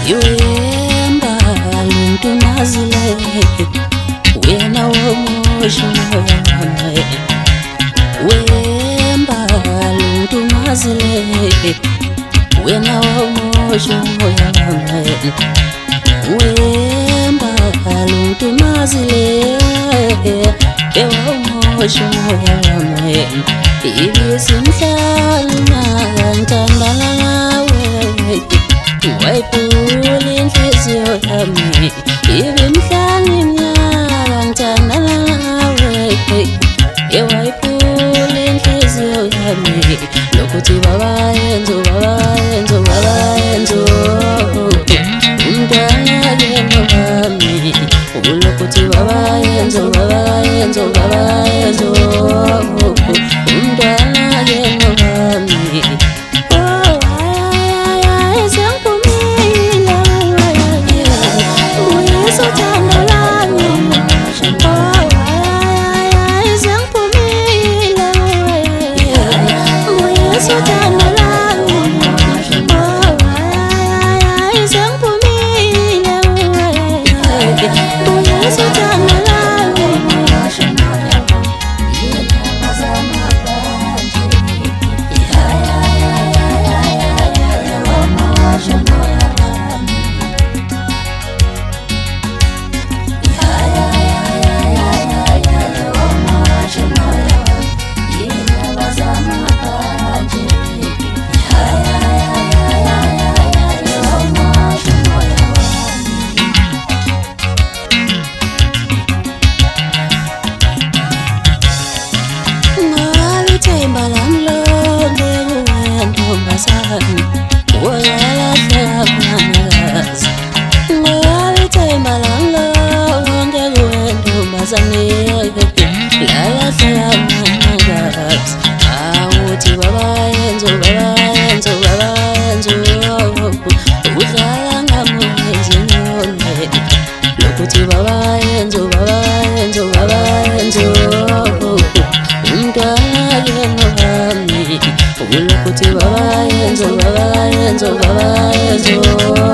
Yemba luntu nazile wena womusho yame Wemba luntu nazile wena womusho yame Wemba luntu nazile womusho yame Ibisimhlala ngantandana nawe Wayipula inhliziyo yami ibimhlala iminyaka ngithandana nawe Wayipula inhliziyo yami lokuthi baba yenzo umntwana yena wami lokuthi baba yenzo umntwana yena wami Baba yenzo